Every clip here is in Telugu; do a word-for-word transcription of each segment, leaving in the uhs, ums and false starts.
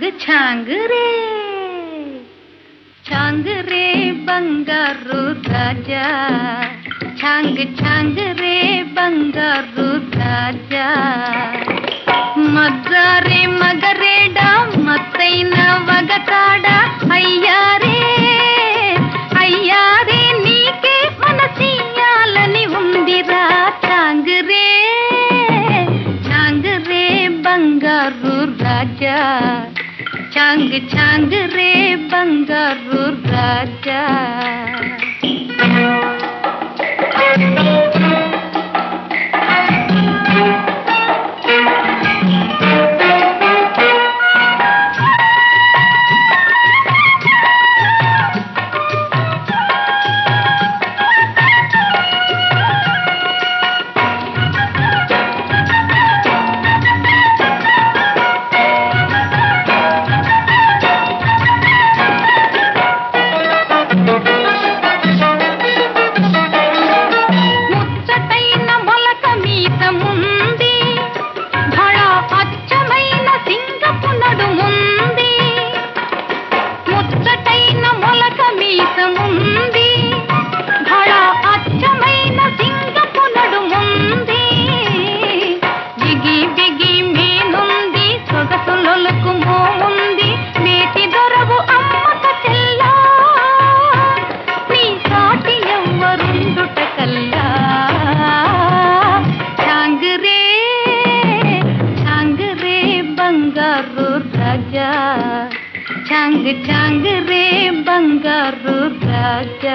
ఛాంగ్ రే ఛాంగ్ రే బంగారు రాజా ఛాంగ్ ఛాంగ్ రే బంగారు రాజా మజ్జారే మగరేడా మత్తైన వగతాడ అయ్యారే అయ్యారే నీకే మనసియాలని ఉందిరా ఛాంగ్ రే ఛాంగ్ రే బంగారు రాజా ఛాంగ్ ఛాంగ్ రే బంగారు రాజా ఛాంగ్ ఛాంగ్ రే బంగారు రాజా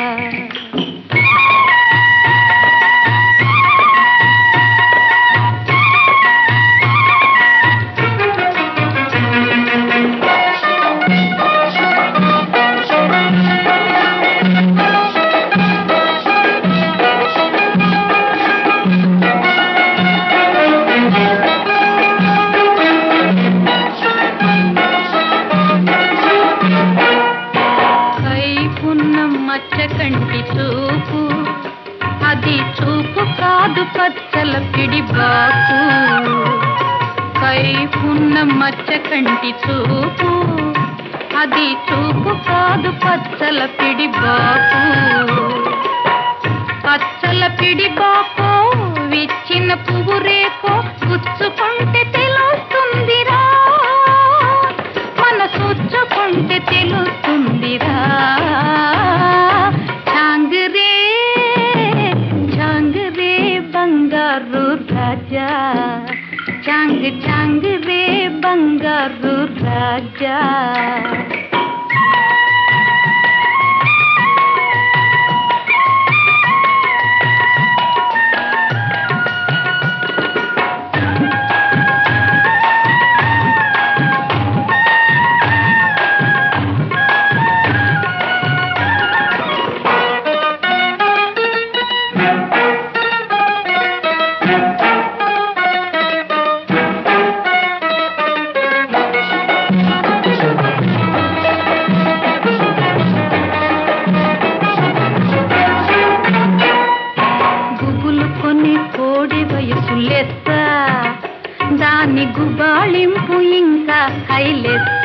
కంటి చూపు అది చూపు కాదు పచ్చల పిడిబాకు కైపున్న మచ్చ కంటి చూపు అది చూపు కాదు పచ్చల పిడిబాకు పచ్చల పిడిబాకో విచ్చిన పువ్వు రేకో గుచ్చుకుంటే తెలుస్తుందిరా మన సుచ్చుకుంటే తెలుస్తుందిరా బంగారు రాజా ఛాంగ్ ఛాంగ్ రే బంగారు రాజా కోడి వయసు లెస్స దాని గుబాళింపు ఇంకా హైలెస్స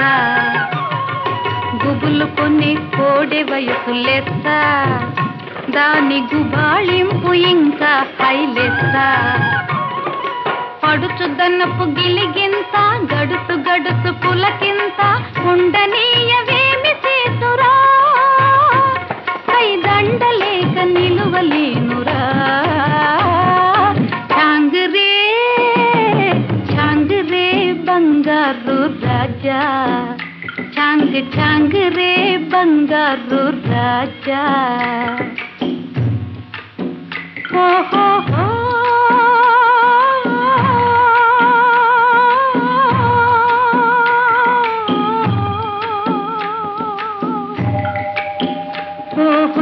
గుబులు కొన్ని కోడి వయసు లెస్స దాని గుబాళింపు ఇంకా హైలెస్స పడుచు దన్నపు గిలిగింత గడుసు గడుసు పులకింత ఉండనీయవేమి చేతురా కై దండలేక నిలువలేనురా బంగారు రాజా ఛాంగ్ ఛాంగ్ రే బంగారు రాజా ఓహో ఓహో